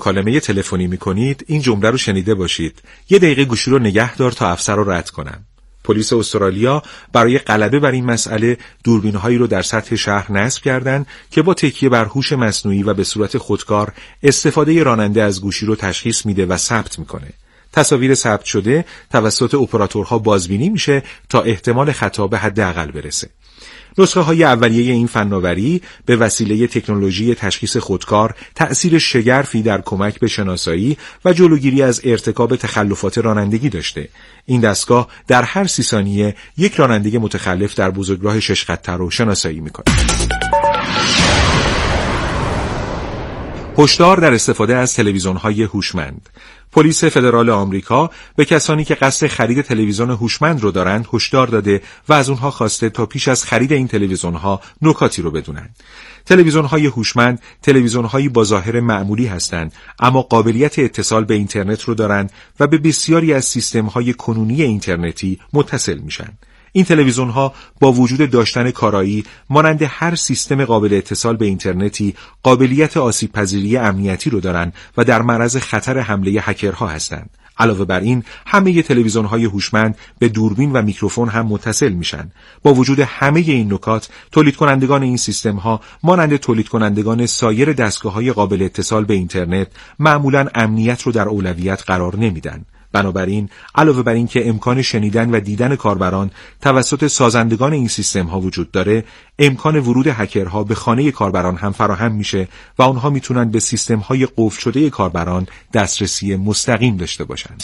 مکالمه تلفنی میکنید این جمله رو شنیده باشید: 1 دقیقه گوشی رو نگه دار تا افسر رو رد کنم. پلیس استرالیا برای غلبه بر این مسئله دوربین‌هایی رو در سطح شهر نصب کردند که با تکیه بر هوش مصنوعی و به صورت خودکار استفاده راننده از گوشی رو تشخیص میده و ثبت میکنه. تصاویر ثبت شده توسط اپراتورها بازبینی میشه تا احتمال خطا به حداقل برسه. نسخه‌های اولیه این فناوری به وسیله تکنولوژی تشخیص خودکار تأثیر شگرفی در کمک به شناسایی و جلوگیری از ارتکاب تخلفات رانندگی داشته. این دستگاه در هر 30 ثانیه یک راننده متخلف در بزرگراه 6 خطه رو شناسایی میکنه. هشدار در استفاده از تلویزیون‌های هوشمند. پلیس فدرال آمریکا به کسانی که قصد خرید تلویزیون هوشمند رو دارند هشدار داده و از اونها خواسته تا پیش از خرید این تلویزیون‌ها نکاتی رو بدونن. تلویزیون‌های هوشمند تلویزیون‌هایی با ظاهر معمولی هستند اما قابلیت اتصال به اینترنت رو دارند و به بسیاری از سیستم‌های کنونی اینترنتی متصل میشن. این تلویزیون‌ها با وجود داشتن کارایی مانند هر سیستم قابل اتصال به اینترنتی قابلیت آسیب‌پذیری امنیتی رو دارن و در معرض خطر حمله هکرها هستند. علاوه بر این همه تلویزیون‌های هوشمند به دوربین و میکروفون هم متصل میشن. با وجود همه این نکات تولید کنندگان این سیستم‌ها مانند تولید کنندگان سایر دستگاه‌های قابل اتصال به اینترنت معمولاً امنیت رو در اولویت قرار نمیدن. بنابراین علاوه بر این که امکان شنیدن و دیدن کاربران توسط سازندگان این سیستم ها وجود داره، امکان ورود هکرها به خانه کاربران هم فراهم میشه و آنها میتونن به سیستم های قفل شده کاربران دسترسی مستقیم داشته باشند.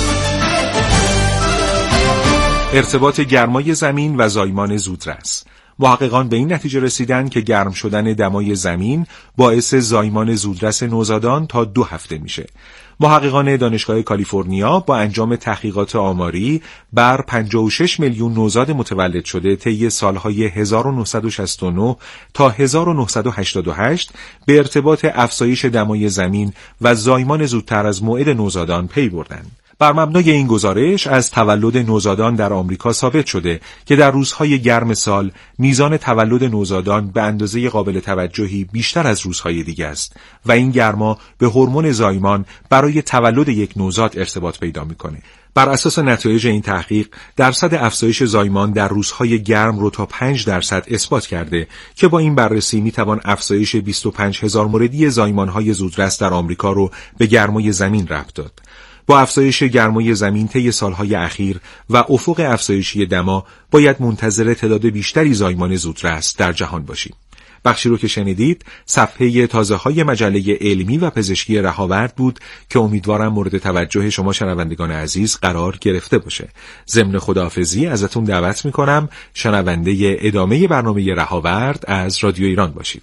ارتباط گرمای زمین و زایمان زودرس. محققان به این نتیجه رسیدن که گرم شدن دمای زمین باعث زایمان زودرس نوزادان تا 2 هفته میشه. محققان دانشگاه کالیفرنیا با انجام تحقیقات آماری بر 56 میلیون نوزاد متولد شده طی سالهای 1969 تا 1988 به ارتباط افزایش دمای زمین و زایمان زودتر از موعد نوزادان پی بردند. بر مبنای این گزارش از تولد نوزادان در آمریکا ثابت شده که در روزهای گرم سال میزان تولد نوزادان به اندازه قابل توجهی بیشتر از روزهای دیگه است و این گرما به هورمون زایمان برای تولد یک نوزاد ارتباط پیدا میکنه. بر اساس نتایج این تحقیق درصد افزایش زایمان در روزهای گرم رو تا 5% اثبات کرده که با این بررسی میتوان افزایش 25,000 موردی زایمانهای زودرس در آمریکا رو به گرمای زمین ربط داد. با افزایش گرمای زمین طی سالهای اخیر و افق افزایشی دما باید منتظر تعداد بیشتری زایمان زودرس در جهان باشیم. بخشی رو که شنیدید صفحه تازه‌های مجله علمی و پزشکی رهاورد بود که امیدوارم مورد توجه شما شنوندگان عزیز قرار گرفته باشه. ضمن خداحافظی ازتون دعوت میکنم شنونده ادامه برنامه رهاورد از رادیو ایران باشید.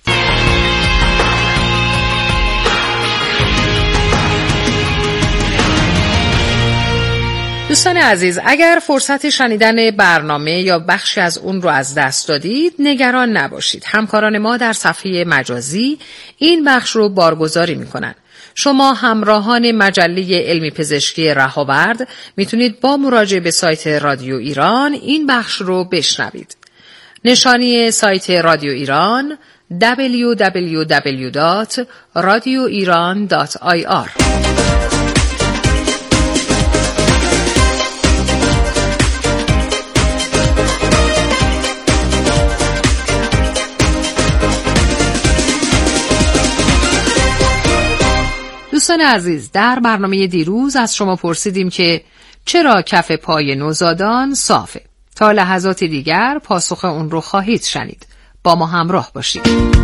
دوستان عزیز، اگر فرصت شنیدن برنامه یا بخشی از اون رو از دست دادید نگران نباشید. همکاران ما در صفحه مجازی این بخش رو بارگذاری میکنن. شما همراهان مجله علمی پزشکی رهاورد میتونید با مراجعه به سایت رادیو ایران این بخش رو بشنوید. نشانی سایت رادیو ایران www.radioiran.ir. دوستان عزیز، در برنامه دیروز از شما پرسیدیم که چرا کف پای نوزادان صافه؟ تا لحظات دیگر پاسخ اون رو خواهید شنید. با ما همراه باشید.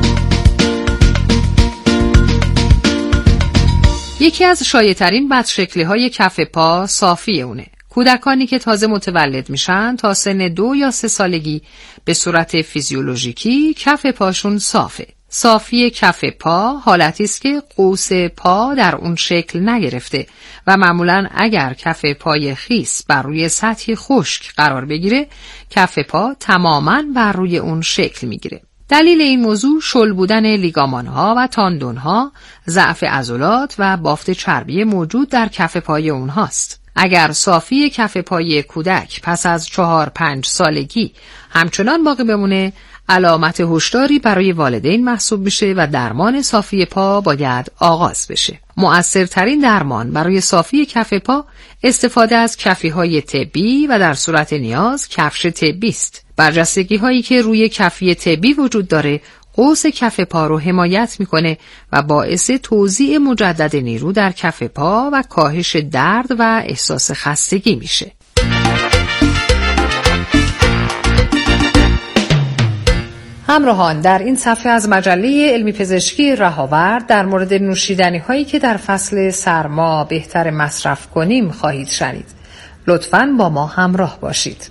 یکی از شایع‌ترین بدشکلی‌های کف پا صافی اونه. کودکانی که تازه متولد میشن تا سن 2 یا 3 سالگی به صورت فیزیولوژیکی کف پاشون صافه. صافی کف پا حالتی است که قوس پا در اون شکل نگرفته و معمولاً اگر کف پای خیس بر روی سطحی خشک قرار بگیره کف پا تماماً بر روی اون شکل میگیره. دلیل این موضوع شل بودن لیگامان‌ها و تاندون‌ها، ضعف عضلات و بافت چربی موجود در کف پای اونهاست. اگر صافی کف پای کودک پس از 4-5 سالگی همچنان باقی بمونه، علامت هشداری برای والدین محسوب میشه و درمان صافی پا باید آغاز بشه. مؤثرترین درمان برای صافی کف پا استفاده از کفی‌های طبی و در صورت نیاز کفش طبی است. برجستگی‌هایی که روی کفی طبی وجود داره قوس کف پا رو حمایت میکنه و باعث توزیع مجدد نیرو در کف پا و کاهش درد و احساس خستگی میشه. همراهان، در این صفحه از مجله علمی پزشکی رهاورد در مورد نوشیدنی هایی که در فصل سرما بهتر مصرف کنیم خواهید شنید. لطفاً با ما همراه باشید.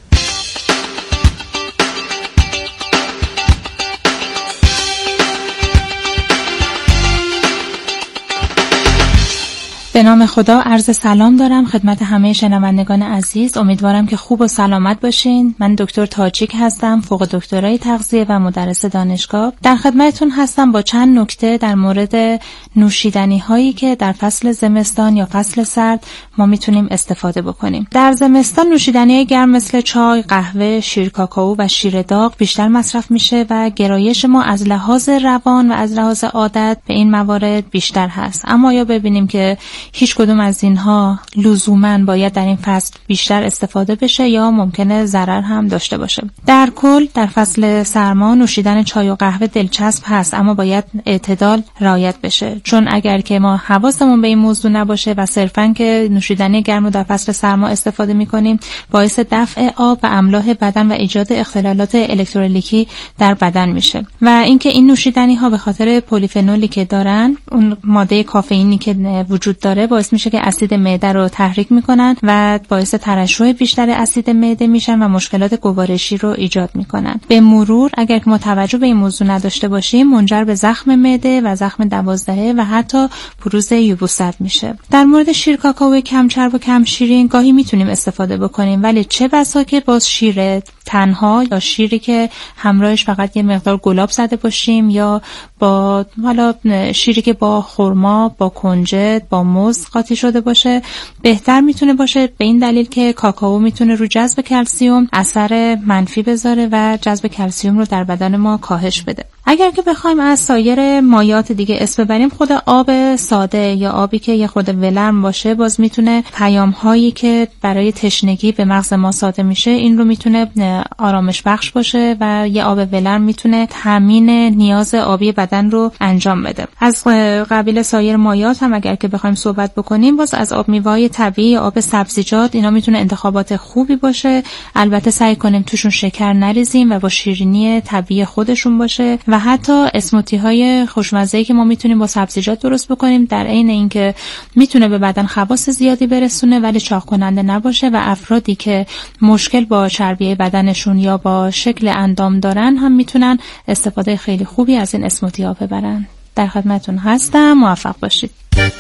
به نام خدا عرض سلام دارم خدمت همه شنوندگان عزیز. امیدوارم که خوب و سلامت باشین. من دکتر تاجیک هستم، فوق دکترای تغذیه و مدرس دانشگاه. در خدمتتون هستم با چند نکته در مورد نوشیدنی هایی که در فصل زمستان یا فصل سرد ما میتونیم استفاده بکنیم. در زمستان نوشیدنی گرم مثل چای، قهوه، شیر کاکائو و شیر داغ بیشتر مصرف میشه و گرایش ما از لحاظ روان و از لحاظ عادت به این موارد بیشتر هست. اما یا ببینیم که هیچ کدوم از اینها لزوماً باید در این فصل بیشتر استفاده بشه یا ممکنه ضرر هم داشته باشه. در کل در فصل سرما نوشیدن چای و قهوه دلچسب هست، اما باید اعتدال رعایت بشه، چون اگر که ما حواسمون به این موضوع نباشه و صرفاً که نوشیدنی گرم رو در فصل سرما استفاده می‌کنیم باعث دفع آب و املاح بدن و ایجاد اختلالات الکترولیتی در بدن میشه. و اینکه این نوشیدنی‌ها به خاطر پلیفنولی که دارن، اون ماده کافئینی که وجود داره باعث میشه که اسید معده رو تحریک میکنن و باعث ترشح بیشتر اسید معده میشن و مشکلات گوارشی رو ایجاد میکنن. به مرور اگر که ما توجه به این موضوع نداشته باشیم منجر به زخم معده و زخم 12 و حتی بروز یبوست میشه. در مورد شیر کاکائو کم چرب و کم شیرین گاهی میتونیم استفاده بکنیم، ولی چه بسا که باز شیر تنها یا شیری که همراهش فقط یه مقدار گلاب زده باشیم یا با حالا شیری که با خرما، با کنجد، با موز قاطی شده باشه بهتر میتونه باشه، به این دلیل که کاکائو میتونه رو جذب کلسیم اثر منفی بذاره و جذب کلسیم رو در بدن ما کاهش بده. اگر که بخوایم از سایر مایات دیگه اسم ببریم، خود آب ساده یا آبی که یه خود ولرم باشه باز میتونه پیام هایی که برای تشنگی به مغز ما صادر میشه این رو میتونه آرامش بخش باشه و یه آب ولرم میتونه تامین نیاز آبی بدن رو انجام بده. از قبیل سایر مایات هم اگر که بخوایم صحبت بکنیم، باز از آب میوه‌های طبیعی، آب سبزیجات، اینا میتونه انتخابات خوبی باشه. البته سعی کنیم توشون شکر نریزیم و با شیرینی طبیعی خودشون باشه و حتی اسموتی های خوشمزه‌ای که ما میتونیم با سبزیجات درست بکنیم، در عین اینکه میتونه به بدن خواص زیادی برسونه ولی چاق کننده نباشه و افرادی که مشکل با چربی بدنشون یا با شکل اندام دارن هم میتونن استفاده خیلی خوبی از این اسموتی ها ببرن. در خدمتتون هستم، موفق باشید.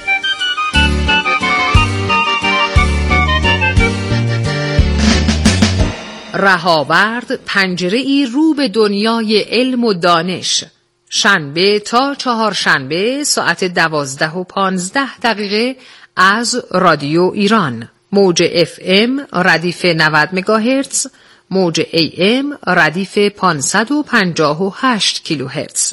رهاورد، پنجره‌ای رو به دنیای علم و دانش. شنبه تا چهارشنبه ساعت 12:15 از رادیو ایران. موج FM ردیف 90 مگاهرتز، موج AM ردیف 558 کیلوهرتز.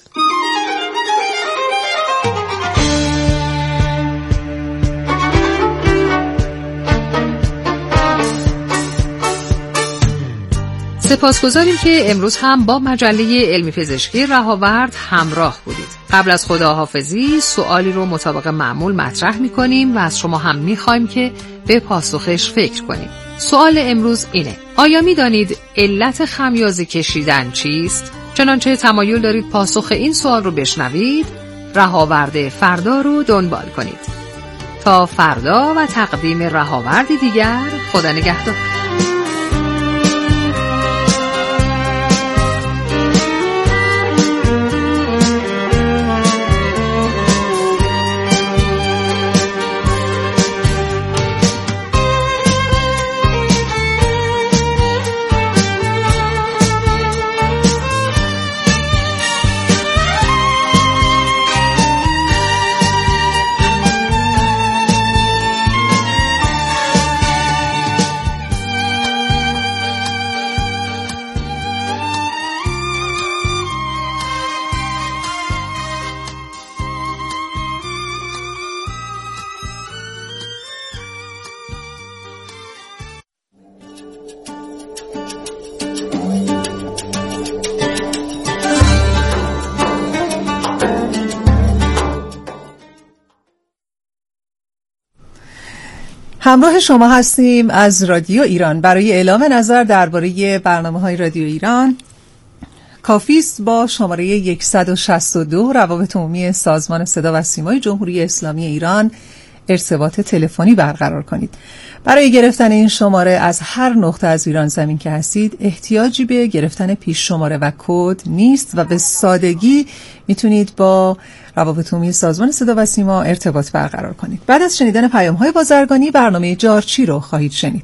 سپاسگزاریم که امروز هم با مجله علمی پزشکی رهاورد همراه بودید. قبل از خداحافظی سوالی رو مطابق معمول مطرح می‌کنیم و از شما هم می‌خوایم که به پاسخش فکر کنید. سوال امروز اینه: آیا می‌دانید علت خمیازه کشیدن چیست؟ چنانچه تمایل دارید پاسخ این سوال رو بشنوید، رهاورد فردا رو دنبال کنید. تا فردا و تقدیم رهاورد دیگر، خدا نگهدار. همراه شما هستیم از رادیو ایران. برای اعلام نظر درباره برنامه‌های رادیو ایران کافی است با شماره 162 روابط عمومی سازمان صدا و سیمای جمهوری اسلامی ایران ارتباط تلفنی برقرار کنید. برای گرفتن این شماره از هر نقطه از ایران زمین که هستید احتیاجی به گرفتن پیش شماره و کد نیست و به سادگی میتونید با روابط عمومی سازمان صدا و سیما ارتباط برقرار کنید. بعد از شنیدن پیام‌های بازرگانی برنامه جارچی رو خواهید شنید.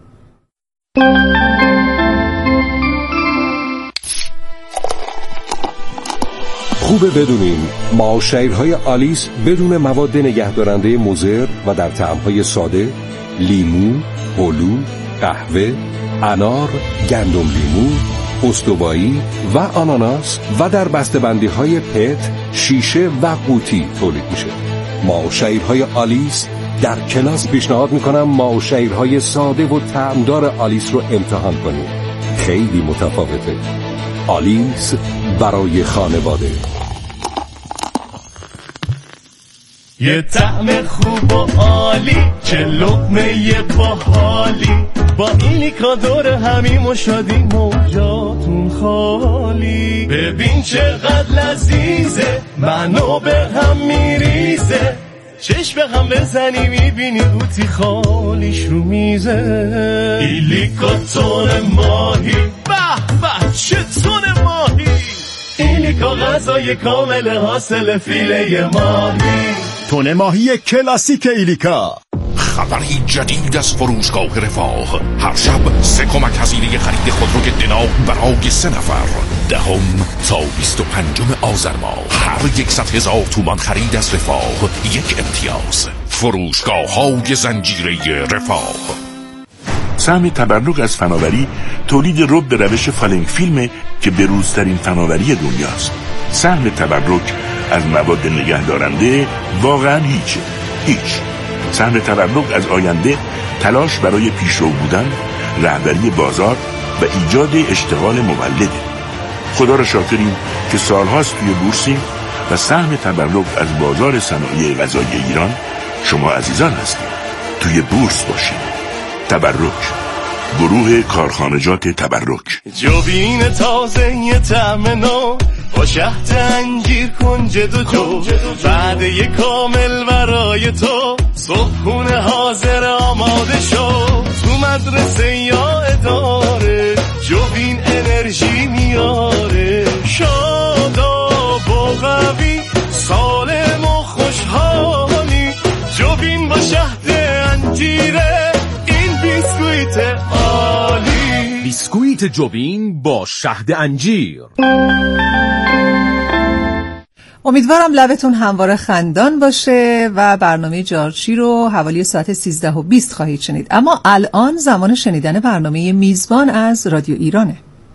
خوبه بدونین معاشرهای آلیس بدون مواد نگهدارنده مضر و در طعم‌های ساده، لیمو، هلو، قهوه، انار، گندم لیمو، استوایی و آناناس و در بسته‌بندی‌های پت، شیشه و قوطی تولید میشه. معاشرهای آلیس در کلاس پیشنهاد میکنم معاشرهای ساده و طعمدار آلیس رو امتحان کنید. خیلی متفاوته. آلیس برای خانواده. یه طعم خوب و عالی، چه لقمه باحالی، با ایلیکا دور همیم و شادیم و جاتون خالی. ببین چقدر لذیذه، منو به هم میریزه، چشم هم بزنی میبینی قوطی خالیش رو میزه. ایلیکا تون ماهی، به به چه تون ماهی، ایلیکا غذای کامل حاصل فیله ماهی. تون ماهی کلاسیک ایلیکا. خبری جدید از فروشگاه رفاه. هر شب 3 کمک هزینه خرید خودروی دنا برای 3 نفر. 10 تا 25 آذر ماه. هر 100,000 تومان خرید از رفاه 1 امتیاز. فروشگاه های زنجیره رفاه. سهم تبرک از فناوری تولید رب به روش فالنگ فیلمه که بروزترین فناوری دنیاست. سهم تبرک از مواد نگهدارنده واقعا هیچ. سهم تبرک از آینده تلاش برای پیشرو بودن، رهبری بازار و ایجاد اشتغال مولده. خدا را شاکریم که سالهاست توی بورسیم و سهم تبرک از بازار صنایع غذایی ایران شما عزیزان هستید. توی بورس باشید. تبرک، گروه کارخانجات تبرک. جوبین تازه یه طعم نو با شهد انجیر کنج دو بعد یه کامل برای تو. صبحونه حاضر آماده شو، تو مدرسه یا اداره جوبین انرژی میاره. شاداب و قوی، سالم و خوشحالی، جوبین با شهد انجیره، این بیسکویت عالی. بیسکویت جوبین با شهد انجیر. امیدوارم لبتون همواره خندان باشه و برنامه جارچی رو حوالی ساعت 13:20 خواهید شنید. اما الان زمان شنیدن برنامه میزبان از رادیو ایرانه.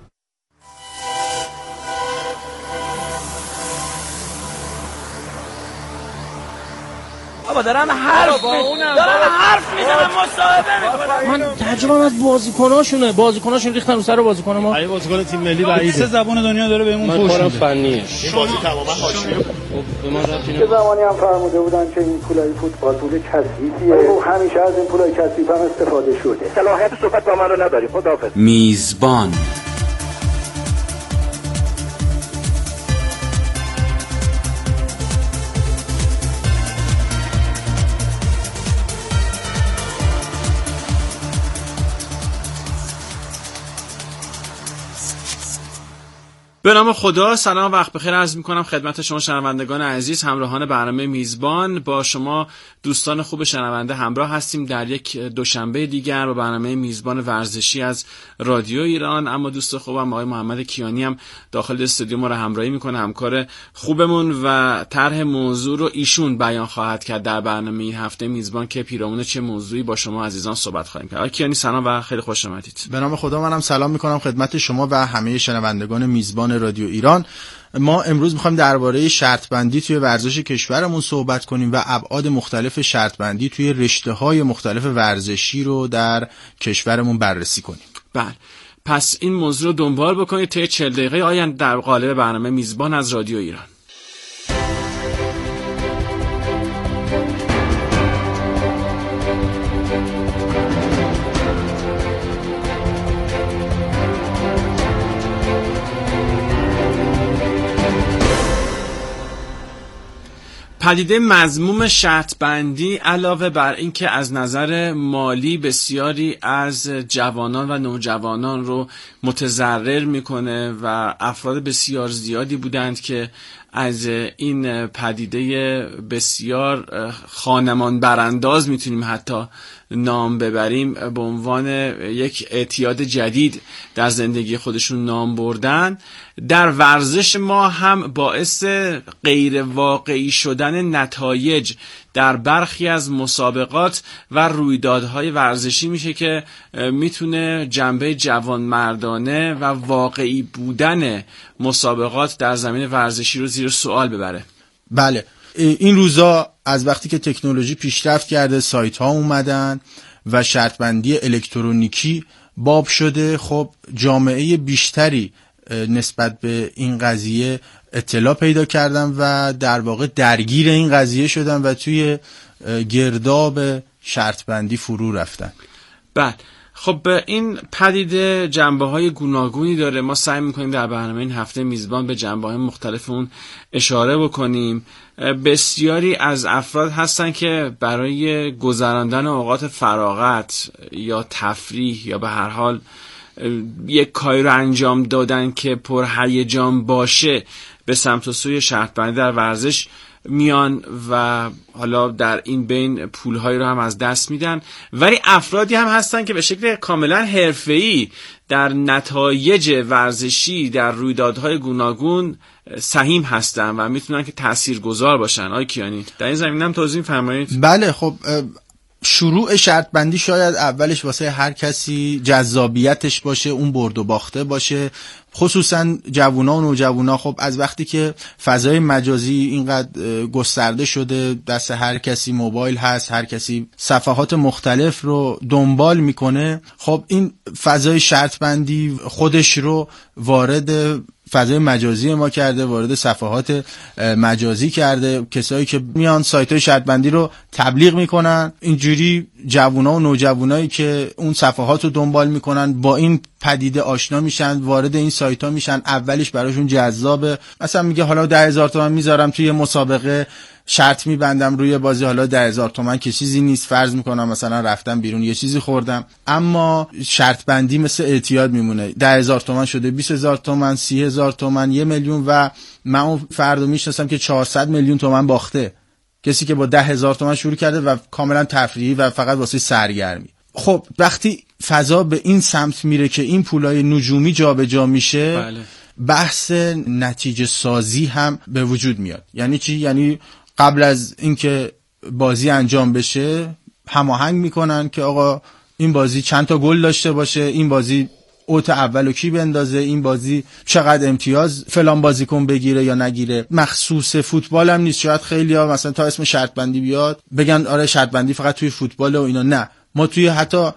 دارم حرف میزنم مصاحبه میکنم. من تجربه‌ام از بازیکناشون ریختن رو سر بازیکن ما. ای بازیکن تیم ملی بعیده. 3 زبان دنیا داره بهمون فوش میده. فنیه. بازی تماما حاشیه. به ما ربطی چه زمانی هم فرموده بودن که این پولای فوتبال پول کثیفیه و همیشه از این پولای کثیف هم استفاده شده. صلاحیت صحبت با من رو نداری. خداحافظ. میزبان. به نام خدا، سلام وقت بخیر عرض میکنم خدمت شما شنوندگان عزیز، همراهان برنامه میزبان. با شما دوستان خوب شنونده همراه هستیم در یک دوشنبه دیگر با برنامه میزبان ورزشی از رادیو ایران. اما دوست خوبم آقای محمد کیانی هم داخل استودیو ما رو همراهی میکنه، همکار خوبمون، و طرح موضوع رو ایشون بیان خواهد کرد در برنامه این هفته میزبان که پیرامون چه موضوعی با شما عزیزان صحبت خواهیم کرد. آقای کیانی سلام و خیلی خوش آمدید. به نام خدا، منم سلام میکنم خدمت شما و همه شنوندگان میزبان رادیو ایران. ما امروز میخوایم درباره شرط بندی توی ورزش کشورمون صحبت کنیم و ابعاد مختلف شرط بندی توی رشته‌های مختلف ورزشی رو در کشورمون بررسی کنیم. بله، پس این موضوع رو دنبال بکنید تا 40 دقیقه آینده در قالب برنامه میزبان از رادیو ایران. پدیده مذموم شرط بندی علاوه بر این که از نظر مالی بسیاری از جوانان و نوجوانان رو متضرر میکنه و افراد بسیار زیادی بودند که از این پدیده بسیار خانمان برانداز میتونیم حتی نام ببریم به عنوان یک اعتیاد جدید در زندگی خودشون نام بردن، در ورزش ما هم باعث غیر واقعی شدن نتایج در برخی از مسابقات و رویدادهای ورزشی میشه که میتونه جنبه جوانمردانه و واقعی بودن مسابقات در زمین ورزشی رو زیر سوال ببره. بله، این روزا از وقتی که تکنولوژی پیشرفت کرده، سایت ها اومدن و شرط بندی الکترونیکی باب شده، خب جامعه بیشتری نسبت به این قضیه اطلاع پیدا کردن و در واقع درگیر این قضیه شدن و توی گرداب شرط بندی فرو رفتن. بله، خب این پدیده جنبه‌های گوناگونی داره. ما سعی می‌کنیم در برنامه این هفته میزبان به جنبه‌های مختلف اون اشاره بکنیم. بسیاری از افراد هستن که برای گذراندن اوقات فراغت یا تفریح یا به هر حال یک کاری رو انجام دادن که پرهیجان باشه به سمت و سوی شرط بندی در ورزش میان و حالا در این بین پولهایی رو هم از دست میدن. ولی افرادی هم هستن که به شکل کاملا حرفه‌ای در نتایج ورزشی در رویدادهای گوناگون سهیم هستن و میتونن که تاثیرگذار باشن. آقای کیانی در این زمینه هم توضیح فرمایید. بله، خب شروع شرط بندی شاید اولش واسه هر کسی جذابیتش باشه، اون برد و باخته باشه، خصوصا جوونا و نوجوانا. خب از وقتی که فضای مجازی اینقدر گسترده شده، دست هر کسی موبایل هست، هر کسی صفحات مختلف رو دنبال میکنه، خب این فضای شرط بندی خودش رو وارد فضای مجازی ما کرده، وارد صفحات مجازی کرده. کسایی که میان سایت‌های شرط بندی رو تبلیغ میکنن، اینجوری جوونا و نوجوانایی که اون صفحات رو دنبال میکنن با این پدیده آشنا میشن، وارد این سایت‌ها میشن. اولش براشون جذابه، مثلا میگه حالا 10,000 تومان میذارم توی مسابقه، شرط میبندم روی بازی، حالا 10,000 تومان که چیزی نیست، فرض میکنم مثلا رفتم بیرون یه چیزی خوردم. اما شرط بندی مثل اعتیاد میمونه. 10,000 تومان شده 20,000 تومان، 30,000 تومان، 1,000,000 و من اون فردو میشناسم که 400 میلیون تومان باخته. کسی که با 10,000 تومان شروع کرده و کاملا تفریحی و فقط واسه سرگرمی. خب وقتی فضا به این سمت میره که این پولای نجومی جابجا میشه، بله. بحث نتیجه سازی هم به وجود میاد. یعنی چی؟ یعنی قبل از اینکه بازی انجام بشه هماهنگ میکنن که آقا این بازی چند تا گل داشته باشه، این بازی اوت اولو کی بندازه، این بازی چقدر امتیاز فلان بازیکن بگیره یا نگیره. مخصوص فوتبال هم نیست. شاید خیلی‌ها مثلا تا اسم شرط بندی بیاد بگن آره شرط بندی فقط توی فوتبال و اینا. نه، ما توی حتی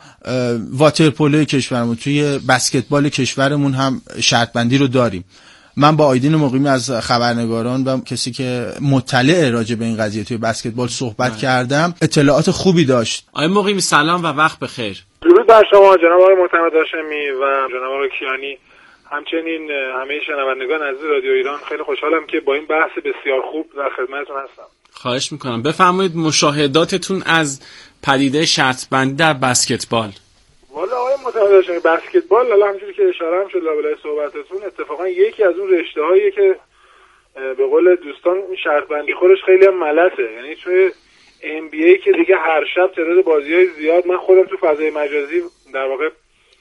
واترپولو کشورمون، توی بسکتبال کشورمون هم شرط بندی رو داریم. من با آیدین مقیمی از خبرنگاران و کسی که مطلع راجع به این قضیه توی بسکتبال صحبت کردم، اطلاعات خوبی داشت. آقای مقیمی سلام و وقت بخیر. درود بر شما جناب آقای معتمد هاشمی و جناب آقای کیانی، همچنین همه شنوندگان عزیز رادیو ایران. خیلی خوشحالم که با این بحث بسیار خوب در خدمتتون هستم. خواهش میکنم بفرمایید مشاهداتتون از پدیده شرط بندی در بسکتبال. والا آقای معتمد هاشمی، بسکتبال حالا همونجوری که اشاره هم شد لابلای صحبتتون، اتفاقا یکی از اون رشته‌هایی که به قول دوستان شرط بندی خودش خیلی هم ملسه. یعنی توی NBA که دیگه هر شب تعداد بازی‌های زیاد، من خودم تو فضای مجازی در واقع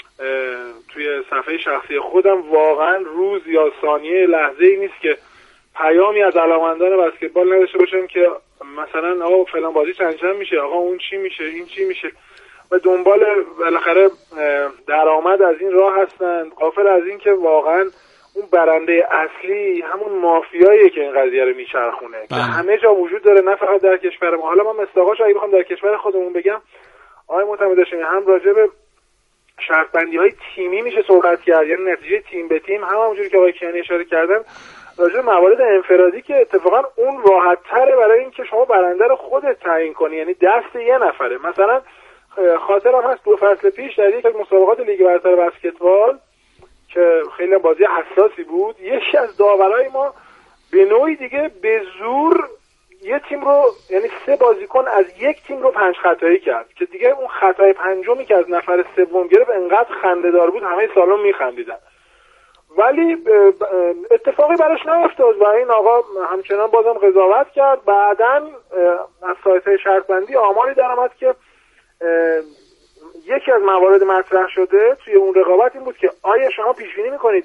توی صفحه شخصی خودم واقعا روز یا ثانیه لحظه‌ای نیست که پیامی از علاقه‌مندان بسکتبال نداشته باشم که مثلا آقا فلان بازی چند میشه، آقا اون چی میشه، این چی میشه، و دنبال بالاخره درآمد از این راه هستن، غافل از این که واقعا اون برنده اصلی همون مافیاییه که این قضیه رو میچرخونه که همه جا وجود داره، نه فقط در کشور ما. حالا من مصداقاش اگه بخوام در کشور خودمون بگم، آقای معتمد هاشمی، هم راجع به شرط بندی های تیمی میشه صحبت کرد، یعنی نتیجه تیم به تیم، هم همونجوری که آقای کیانی اشاره کردن راجع به موارد انفرادی که اتفاقا اون راحت تره برای اینکه شما برنده رو خودت تعیین کنی، یعنی دست یه نفره. مثلا خاطرم هست 2 فصل پیش در یک از مسابقات لیگ برتر بسکتبال که خیلی بازی حساسی بود، یکی از داورای ما به نوعی دیگه به زور یه تیم رو یعنی 3 بازیکن از یک تیم رو 5 خطایی کرد که دیگه اون خطای پنجمی که از نفر سوم گرفت انقدر خنده‌دار بود همه سالن میخندیدن، ولی اتفاقی براش نیفتاد و این آقا همچنان بازم قضاوت کرد. بعداً از سایت‌های شرط بندی آماری در آمد که یکی از موارد مطرح شده توی اون رقابت این بود که آیا شما پیش بینی می‌کنید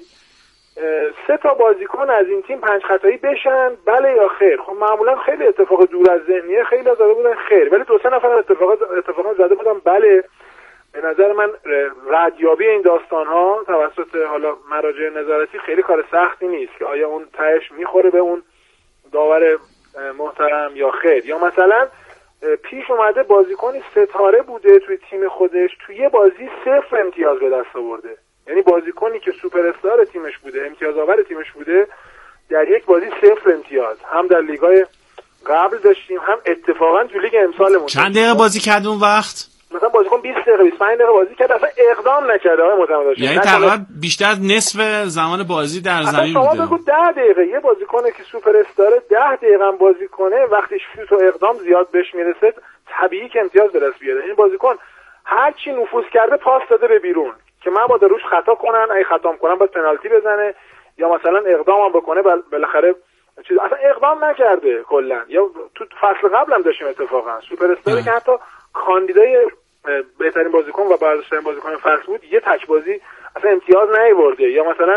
3 تا بازیکن از این تیم 5 خطایی بشن، بله یا خیر؟ خب معمولا خیلی اتفاق دور از ذهنیه، خیلی زده بودن خیر، ولی 2-3 نفر اتفاقا زده بودن بله. به نظر من ردیابی این داستان‌ها توسط حالا مراجع نظارتی خیلی کار سختی نیست که آیا اون تهش میخوره به اون داور محترم یا خیر. یا مثلا پیش اومده بازیکنی ستاره بوده توی تیم خودش توی یه بازی 0 امتیاز به دست آورده، یعنی بازیکنی که سوپر استار تیمش بوده، امتیاز آور تیمش بوده، در یک بازی 0 امتیاز. هم در لیگای قبل داشتیم هم اتفاقا تو لیگ امسالمون. چند دقیقه بازی کرد اون وقت؟ مثلا بازیکن 20 دقیقه 25 دقیقه بازی کرد، اصلا اقدام نکرده آقای معتمد. یعنی تقریبا بیشتر از نصف زمان بازی در زمین بوده. شما بگو 10 دقیقه یه بازیکنه که سوپر استاره 10 دقیقه هم بازی کنه، وقتی شوت و اقدام زیاد بهش میرسه طبیعی که امتیاز به دست بیاره. این بازیکن هر چی نفوذ کرده پاس داده به بیرون که من باید روش خطا کنن، اگه خطا کنن باید پنالتی بزنه یا مثلا اقدام هم بکنه بالاخره چیز. اصلا اقدام نکرده کلا. یا تو فصل قبل هم داشتیم اتفاقا سوپر استاره که حتی کاندیدای بهترین بازیکن و برگزیدترین بازیکن فصل بود، یه تک بازی اصلا امتیاز نیورده. یا مثلا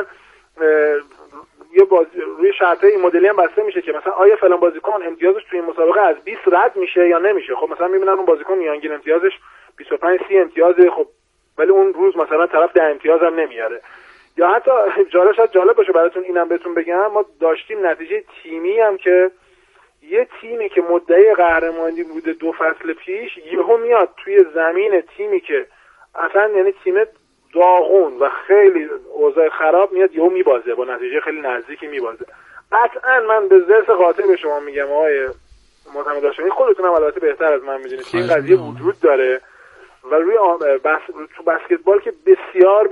یه بازی روی شرطه این مدلی هم بسته میشه که مثلا آیا فلان بازیکن امتیازش توی این مسابقه از 20 رد میشه یا نمیشه. خب مثلا میبینن اون بازیکن میانگین امتیازش 25 30 امتیازه، خب ولی اون روز مثلا طرف 10 امتیاز هم نمیاره. یا حتی جالب باشه براتون اینم بهتون بگم، ما داشتیم نتیجه تیمی هم که یه تیمی که مدعی قهرمانی بوده 2 فصل پیش یهو میاد توی زمین تیمی که اصلا یعنی تیم داغون و خیلی اوضاع خراب میاد یهو میبازه، با نتیجه خیلی نزدیکی میبازه. قطعا من به ذات قاطع به شما میگم آقای معتمد هاشمی، خودتون هم البته بهتر از من میدونید که این قضیه وجود داره و روی تو بسکتبال که بسیار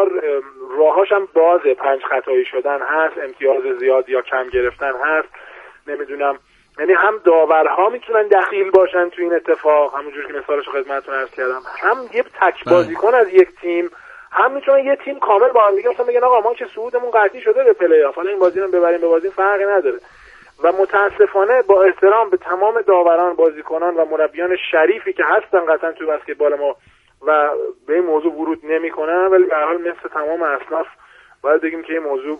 راهاش هم بازه، 5 خطایی شدن هست، امتیاز زیاد یا کم گرفتن هست، نمیدونم، یعنی هم داورها میتونن دخیل باشن تو این اتفاق، همونجوری که مثالش خدمتتون عرض کردم، هم یه تک بازیکن از یک تیم، هم میتونن یه تیم کامل با هم دیگه مثلا بگن آقا ما که صعودمون قطعی شده به پلی آف، حالا این بازی رو ببریم به بازی فرقی نداره. و متاسفانه با احترام به تمام داوران، بازیکنان و مربیان شریفی که هستن قطعا تو بسکتبال ما و به این موضوع ورود نمیکنن، ولی به هر حال مثل تمام اصناف باید بگیم که این موضوع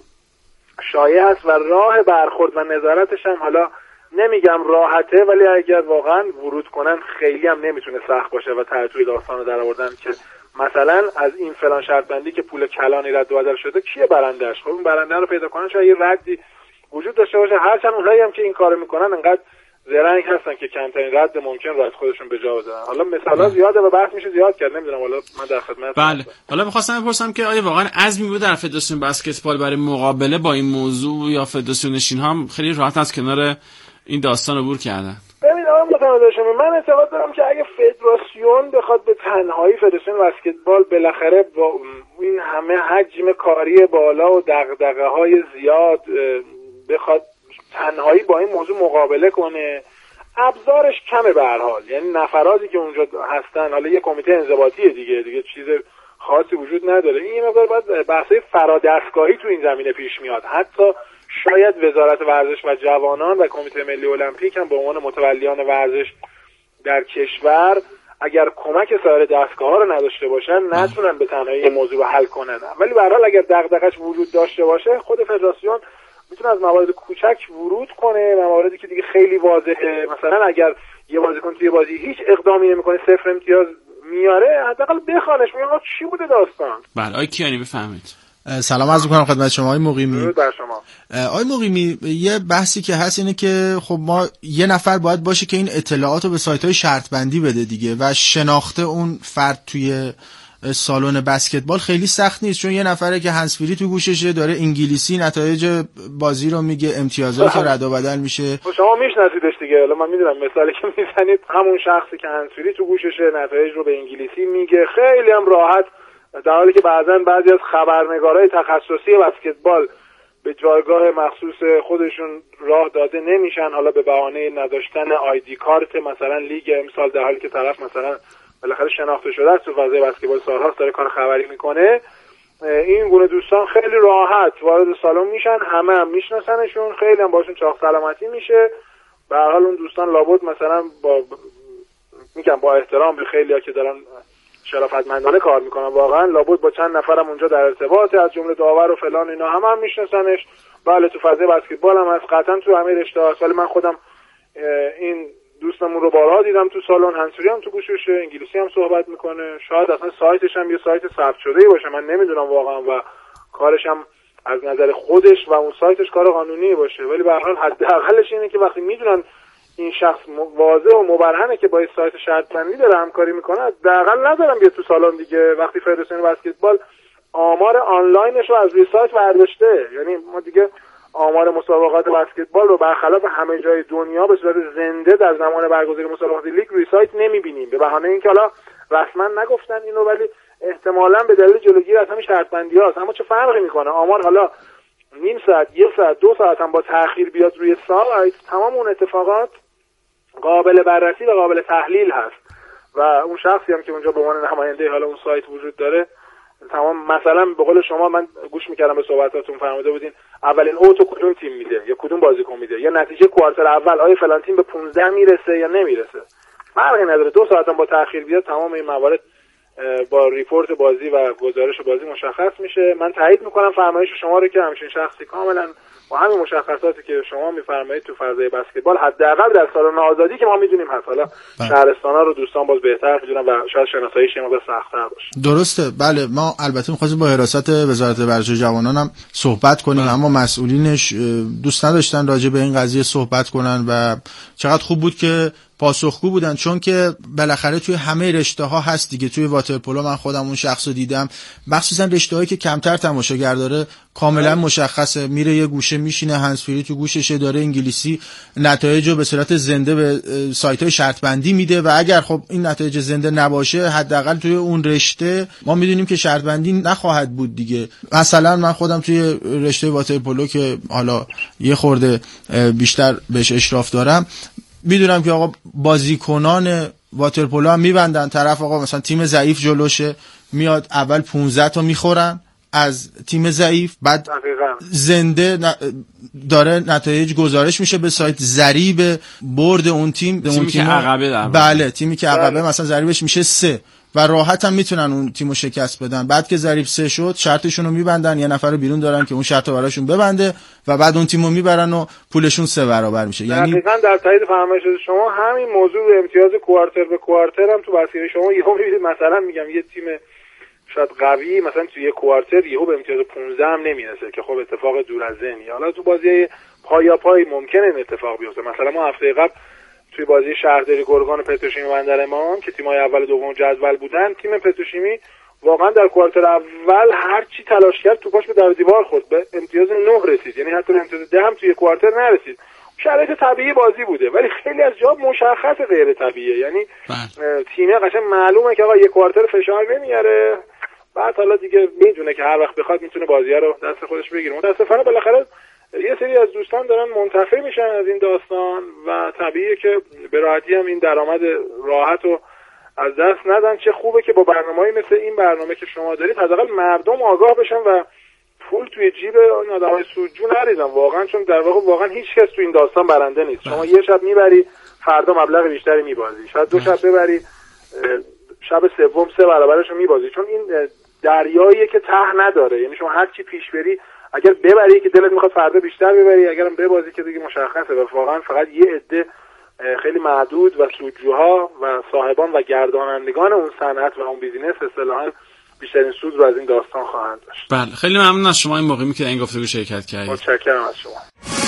شایع است و راه برخورد و نظارتش هم حالا نمیگم راحته، ولی اگر واقعا ورود کنن خیلی هم نمیتونه سخت باشه و تعطیل داستان رو در آوردن که مثلا از این فلان شرط بندی که پول کلانی رد و بدل شده کیه برنده‌اش. خب اون برنده رو پیدا کنن شاید یه ردی وجود داشته باشه، هرچند اونایی هم که این کارو میکنن انقدر زرنگ هستن که کمترین رد ممکن رو از خودشون به جا بذارن. حالا مثالا زیاده و بحث میشه زیاد کرد، نمیدونم، حالا من در خدمت. بله، حالا می‌خواستم بپرسم که آیا واقعا عزمی بود در فدراسیون بسکتبال برای مقابله با این موضوع یا فدراسیون نشین‌ها هم خیلی راحت از کنار این داستان عبور کردن؟ ببین آقا متمداشمی، من اعتقاد دارم که اگه فدراسیون بخواد به تنهایی فدراسیون بسکتبال بالاخره با این همه حجم کاری بالا و دغدغه‌های زیاد بخواد تنهایی با این موضوع مقابله کنه، ابزارش کمه به هر حال. یعنی نفراتی که اونجا هستن، حالا یه کمیته انضباطی دیگه چیز خاصی وجود نداره. این مقدار باید بحثای فرادستگاهی تو این زمینه پیش میاد. حتی شاید وزارت ورزش و جوانان و کمیته ملی المپیک هم به عنوان متولیان ورزش در کشور اگر کمک سایر دستگاه‌ها رو نداشته باشن نتونن به تنهایی این موضوع رو حل کنن. ولی به هر حال اگر دغدغه‌اش وجود داشته باشه، خود فدراسیون میتونه از موارد کوچک ورود کنه و مواردی که دیگه خیلی واضحه، مثلا اگر یه بازیکن توی بازی هیچ اقدامی نمی‌کنه 0 امتیاز میاره، حداقل بخوانش میگن چی بوده داستان. بله آقای کیانی بفرمایید. سلام عرض می‌کنم خدمت شما آقای مقیمی. درود بر شما. آقای مقیمی، یه بحثی که هست اینه که خب ما یه نفر باید باشه که این اطلاعات رو به سایت‌های شرط بندی بده دیگه و شناخته اون فرد توی سالن بسکتبال خیلی سخت نیست، چون یه نفره که هندزفری تو گوششه داره انگلیسی نتایج بازی رو میگه، امتیازات رد و بدل میشه. شما میشناسیدش دیگه، حالا من میدونم مثالی که میزنید همون شخصی که هندزفری تو گوششه نتایج رو به انگلیسی میگه، خیلی هم راحت، در حالی که بعضی از خبرنگارای تخصصی بسکتبال به جایگاه مخصوص خودشون راه داده نمیشن، حالا به بهانه نداشتن آیدی کارت مثلا لیگ امسال، در حالی که طرف مثلا بالاخره شناخته شده است تو فضای بسکتبال، سالهاست داره کار خبری میکنه. این گونه دوستان خیلی راحت وارد سالن میشن، همه هم میشناسنشون، خیلی هم باشون چاق سلامتی میشه. به هر حال اون دوستان لابد مثلا با احترام به خیلی‌ها که دارن شرافتمندانه کار میکنن، واقعا لابد با چند نفرم اونجا در ارتباطه، از جمله داور و فلان، اینا هم میشناسنش. بله تو فضای بسکتبال هم هست قطعا، تو همه رشته‌ها. ولی من خودم این دوستمون رو بارها دیدم تو سالن، هنسوری هم تو گوششه، انگلیسی هم صحبت میکنه، شاید اصلا سایتش هم یه سایت ثبت شده‌ای باشه، من نمیدونم واقعا، و کارش هم از نظر خودش و اون سایتش کار قانونی باشه. ولی به هر حال حداقلش اینه که وقتی میدونن این شخص واضح و مبرهنه که با این سایت شرط‌بندی داره همکاری میکنه، حداقل ندارم بیاد تو سالن دیگه. وقتی فدراسیون بسکتبال آمار آنلاینش رو از روی سایت برداشته، یعنی ما دیگه آمار مسابقات بسکتبال رو برخلاف همه جای دنیا به صورت زنده در زمان برگزاری مسابقات لیگ روی سایت نمیبینیم، به بهانه اینکه حالا رسما نگفتن اینو، ولی احتمالاً به دلیل جلوگیری از همین شرط‌بندی‌هاست. اما چه فرقی میکنه آمار حالا نیم ساعت، یک ساعت، 2 ساعت هم با تأخیر بیاد روی سایت، تمام اون اتفاقات قابل بررسی و قابل تحلیل هست. و اون شخصی هم که اونجا به عنوان نماینده حالا اون سایت وجود داره، تمام مثلا به قول شما من گوش میکردم به صحبتاتون، فرموده بودین اولین اوتو کدوم تیم میده یا کدوم بازیکن میده، یا نتیجه کوارتر اول آیا فلان تیم به 15 میرسه یا نمیرسه، فرقی نداره. 2 ساعت هم با تأخیر بیاد تمام این موارد با ریپورت بازی و گزارش بازی مشخص میشه. من تایید میکنم فرمایش شما رو که همچین شخصی کاملا با همین مشخصاتی که شما میفرمایید تو فضای بسکتبال، حداقل در سالن آزادی که ما میدونیم هست، حالا شهرستانا رو دوستان باز بهتر میدونن و شاید شناساییش ما به سخت‌تر باشه. درسته، بله. ما البته می‌خواستیم با حراست وزارت ورزش جوانان هم صحبت کنیم، اما مسئولینش دوست نداشتن راجع به این قضیه صحبت کنن و چقدر خوب بود که پاسخگو بودن، چون که بالاخره توی همه رشته‌ها هست دیگه. توی واترپولو من خودم اون شخصو دیدم، مخصوصا رشته‌هایی که کمتر تماشاگر داره کاملا مشخصه، میره یه گوشه میشینه، هندزفری تو گوششه، داره انگلیسی نتایجو به صورت زنده به سایت‌های شرط بندی میده و اگر خب این نتایج زنده نباشه، حداقل توی اون رشته ما میدونیم که شرط بندی نخواهد بود دیگه. مثلا من خودم توی رشته واترپولو که حالا یه خورده بیشتر بهش اشراف دارم، میدونم که آقا بازیکنان واترپولو هم میبندن طرف، آقا مثلا تیم ضعیف جلوشه، میاد اول 15 تا میخورن از تیم ضعیف، بعد زنده داره نتایج گزارش میشه به سایت، ضریب برد اون تیمی که عقبه، بله تیمی که عقبه مثلا ضریبش میشه 3 و راحت هم میتونن اون تیمو شکست بدن. بعد که ضریب 3 شد شرطشون رو میبندن، یه نفر رو بیرون دارن که اون شرط رو براشون ببنده و بعد اون تیمو میبرن و پولشون 3 برابر میشه. یعنی دقیقاً در تایید فرمایش شما همین موضوع امتیاز کوارتر به کوارتر هم تو بسیاری شما یهو میبینید، مثلا میگم یه تیم شاید قوی مثلا توی کوارتر یهو به امتیاز 15 هم نمیرسه که خب اتفاق دور از ذهنی. حالا تو بازی پای ممکنه این اتفاق بیفته. مثلا ما هفته قبل توی بازی شهرداری گرگان و پتروشیمی بندرمان که تیم‌های اول و دوم جدول بودن، تیم پتروشیمی واقعا در کوارتر اول هر چی تلاش کرد توپاش به در دیوار خورد، به امتیاز 9 رسید، یعنی حتی امتیاز 10 هم توی کوارتر نرسید. شرایط طبیعی بازی بوده، ولی خیلی از جا مشخص غیر طبیعیه، یعنی تیم قشنگ معلومه که آقا یک کوارتر فشار نمیاره، بعد حالا دیگه میدونه که هر وقت بخواد میتونه بازی‌ها رو دست خودش بگیره. متأسفانه بالاخره یه سری از دوستان دارن منتفع میشن از این داستان و طبیعیه که به راحتی هم این درآمد راحت رو از دست ندن. چه خوبه که با برنامه‌ای مثل این برنامه که شما دارید حداقل مردم آگاه بشن و پول توی جیب این آدمای سودجو نریزن واقعا، چون در واقع واقعا هیچ کس تو این داستان برنده نیست. شما یه شب میبری، فردا مبلغ بیشتری میبازی، شاید 2 شب ببری، شب سوم 3 برابرش رو میبازی، چون این دریاییه که ته نداره. یعنی شما هر چی پیش بری، اگر ببری که دلت میخواد فردا بیشتر ببری، اگرم ببازی که دیگه مشخصه. و واقعا فقط یه عده خیلی معدود و سودجوها و صاحبان و گردانندگان اون صنعت و اون بیزینس اصطلاحاً بیشترین سود رو از این داستان خواهند داشت. بله، خیلی ممنون از شما این موقعی که این گفتگو شرکت کردید. متشکرم از شما.